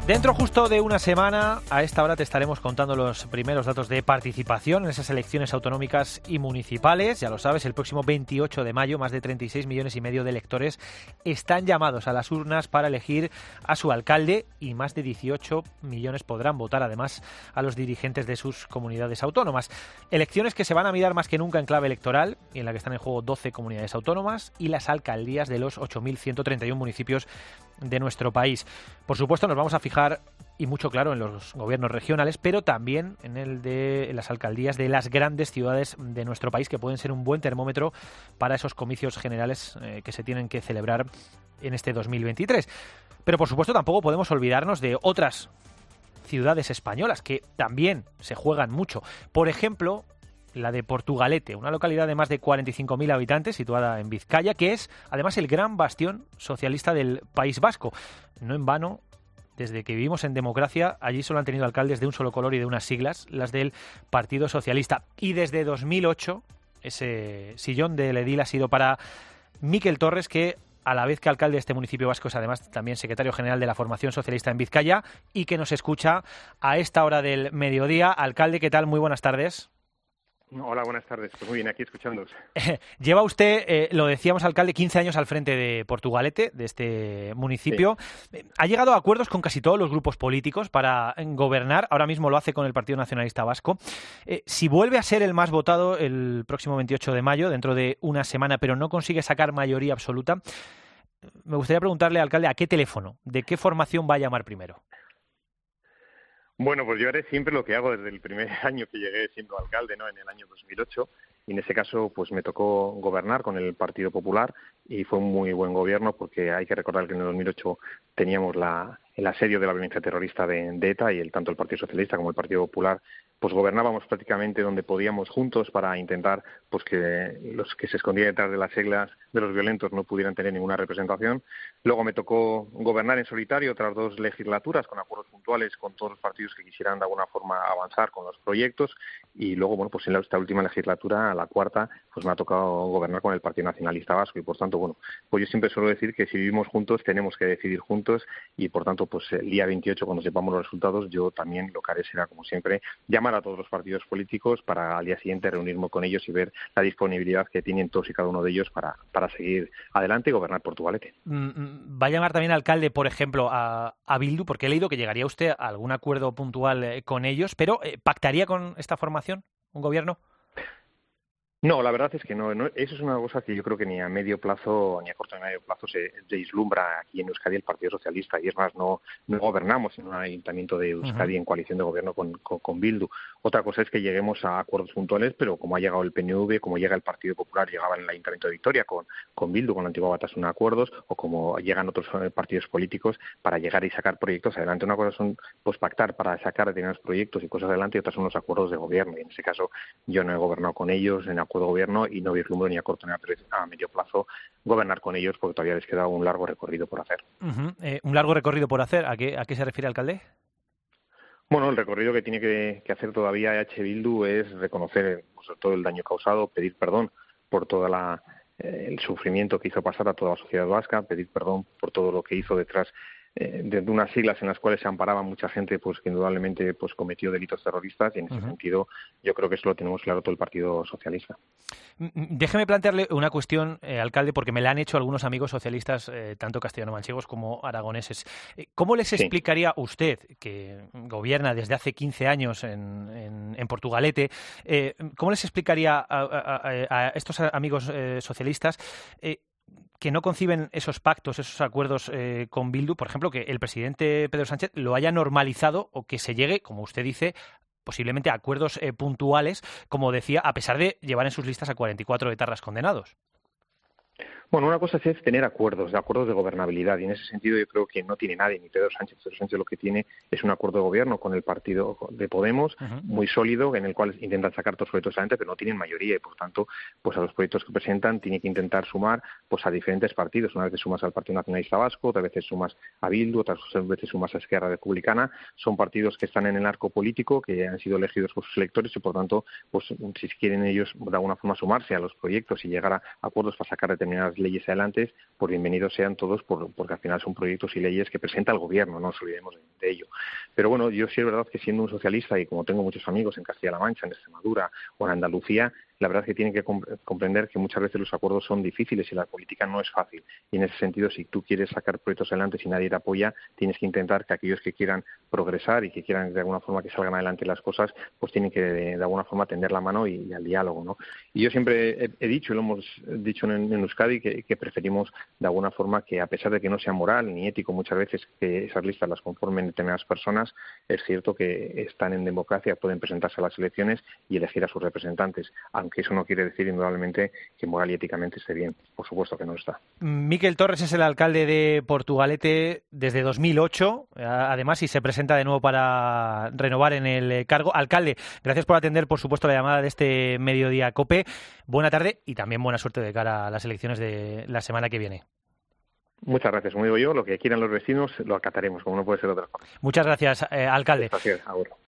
Dentro justo de una semana, a esta hora te estaremos contando los primeros datos de participación en esas elecciones autonómicas y municipales. Ya lo sabes, el próximo 28 de mayo, más de 36,5 millones de electores están llamados a las urnas para elegir a su alcalde y más de 18 millones podrán votar además a los dirigentes de sus comunidades autónomas. Elecciones que se van a mirar más que nunca en clave electoral y en la que están en juego 12 comunidades autónomas y las alcaldías de los 8.131 municipios de nuestro país. Por supuesto, nos vamos a fijar y mucho claro en los gobiernos regionales, pero también en las alcaldías de las grandes ciudades de nuestro país, que pueden ser un buen termómetro para esos comicios generales que se tienen que celebrar en este 2023. Pero por supuesto tampoco podemos olvidarnos de otras ciudades españolas que también se juegan mucho. Por ejemplo, la de Portugalete, una localidad de más de 45.000 habitantes situada en Vizcaya, que es además el gran bastión socialista del País Vasco. No en vano, desde que vivimos en democracia, allí solo han tenido alcaldes de un solo color y de unas siglas, las del Partido Socialista. Y desde 2008, ese sillón del edil ha sido para Miquel Torres, que a la vez que alcalde de este municipio vasco es además también secretario general de la Formación Socialista en Vizcaya y que nos escucha a esta hora del mediodía. Alcalde, ¿qué tal? Muy buenas tardes. Hola, buenas tardes. Pues muy bien, aquí escuchándoos. Lleva usted, lo decíamos, alcalde, 15 años al frente de Portugalete, de este municipio. Sí. Ha llegado a acuerdos con casi todos los grupos políticos para gobernar. Ahora mismo lo hace con el Partido Nacionalista Vasco. Si vuelve a ser el más votado el próximo 28 de mayo, dentro de una semana, pero no consigue sacar mayoría absoluta, me gustaría preguntarle, alcalde, ¿a qué teléfono, de qué formación va a llamar primero? Bueno, pues yo haré siempre lo que hago desde el primer año que llegué siendo alcalde, ¿no? En el año 2008. Y en ese caso, pues me tocó gobernar con el Partido Popular y fue un muy buen gobierno porque hay que recordar que en el 2008 teníamos el asedio de la violencia terrorista de ETA y tanto el Partido Socialista como el Partido Popular pues gobernábamos prácticamente donde podíamos juntos para intentar pues que los que se escondían detrás de las siglas de los violentos no pudieran tener ninguna representación. Luego me tocó gobernar en solitario otras 2 legislaturas con acuerdos puntuales con todos los partidos que quisieran de alguna forma avanzar con los proyectos y luego, bueno, pues en esta última legislatura, la cuarta, pues me ha tocado gobernar con el Partido Nacionalista Vasco y por tanto, bueno, pues yo siempre suelo decir que si vivimos juntos tenemos que decidir juntos y por tanto, pues el día 28 cuando sepamos los resultados yo también lo que haré será como siempre llamar a todos los partidos políticos para al día siguiente reunirme con ellos y ver la disponibilidad que tienen todos y cada uno de ellos para seguir adelante y gobernar Portugalete. ¿Va a llamar también alcalde, por ejemplo, a Bildu? Porque he leído que llegaría usted a algún acuerdo puntual con ellos, pero ¿pactaría con esta formación un gobierno? No, la verdad es que no. Eso es una cosa que yo creo que ni a medio plazo ni a corto ni a medio plazo se vislumbra aquí en Euskadi el Partido Socialista. Y es más, no gobernamos en un ayuntamiento de Euskadi en coalición de gobierno con Bildu. Otra cosa es que lleguemos a acuerdos puntuales, pero como ha llegado el PNV, como llega el Partido Popular, llegaba en el Ayuntamiento de Vitoria con Bildu, con la antigua Batasuna acuerdos, o como llegan otros partidos políticos para llegar y sacar proyectos adelante. Una cosa son pues pactar para sacar determinados proyectos y cosas adelante, y otras son los acuerdos de gobierno. Y en ese caso yo no he gobernado con ellos en acuerdo de gobierno y no vislumbro ni a corto ni a medio plazo gobernar con ellos porque todavía les queda un largo recorrido por hacer. ¿Un largo recorrido por hacer? ¿A qué se refiere, alcalde? Bueno, el recorrido que tiene que hacer todavía EH Bildu es reconocer sobre todo el daño causado, pedir perdón por todo el sufrimiento que hizo pasar a toda la sociedad vasca, pedir perdón por todo lo que hizo detrás de unas siglas en las cuales se amparaba mucha gente pues que indudablemente pues cometió delitos terroristas y en ese sentido yo creo que eso lo tenemos claro todo el Partido Socialista. Déjeme plantearle una cuestión, alcalde, porque me la han hecho algunos amigos socialistas, tanto castellano-manchegos como aragoneses. ¿Cómo les explicaría usted, que gobierna desde hace 15 años en Portugalete, cómo les explicaría a estos amigos socialistas que no conciben esos pactos, esos acuerdos con Bildu, por ejemplo, que el presidente Pedro Sánchez lo haya normalizado o que se llegue, como usted dice, posiblemente a acuerdos puntuales, como decía, a pesar de llevar en sus listas a 44 etarras condenados? Bueno, una cosa es tener acuerdos de gobernabilidad, y en ese sentido yo creo que no tiene nadie, ni Pedro Sánchez. Pedro Sánchez lo que tiene es un acuerdo de gobierno con el partido de Podemos, muy sólido, en el cual intentan sacar todos los proyectos adelante, pero no tienen mayoría, y por tanto, pues a los proyectos que presentan tiene que intentar sumar pues a diferentes partidos. Una vez sumas al Partido Nacionalista Vasco, otras veces sumas a Bildu, otras veces sumas a Esquerra Republicana. Son partidos que están en el arco político, que han sido elegidos por sus electores, y por tanto, pues si quieren ellos de alguna forma sumarse a los proyectos y llegar a acuerdos para sacar determinadas leyes adelante, pues bienvenidos sean todos, porque al final son proyectos y leyes que presenta el Gobierno, no nos olvidemos de ello. Pero bueno, yo sí es verdad que siendo un socialista, y como tengo muchos amigos en Castilla-La Mancha, en Extremadura o en Andalucía, la verdad es que tienen que comprender que muchas veces los acuerdos son difíciles y la política no es fácil. Y en ese sentido, si tú quieres sacar proyectos adelante y nadie te apoya, tienes que intentar que aquellos que quieran progresar y que quieran de alguna forma que salgan adelante las cosas, pues tienen que de alguna forma tender la mano y al diálogo, ¿no? Y yo siempre he dicho, y lo hemos dicho en Euskadi, que preferimos de alguna forma que, a pesar de que no sea moral ni ético muchas veces que esas listas las conformen determinadas personas, es cierto que están en democracia, pueden presentarse a las elecciones y elegir a sus representantes, aunque eso no quiere decir indudablemente que moral y éticamente esté bien. Por supuesto que no está. Miquel Torres es el alcalde de Portugalete desde 2008, además, y se presenta de nuevo para renovar en el cargo. Alcalde, gracias por atender, por supuesto, la llamada de este Mediodía COPE. Buena tarde y también buena suerte de cara a las elecciones de la semana que viene. Muchas gracias. Como digo yo, lo que quieran los vecinos lo acataremos, como no puede ser de otra forma. Muchas gracias, alcalde. Gracias, ahora.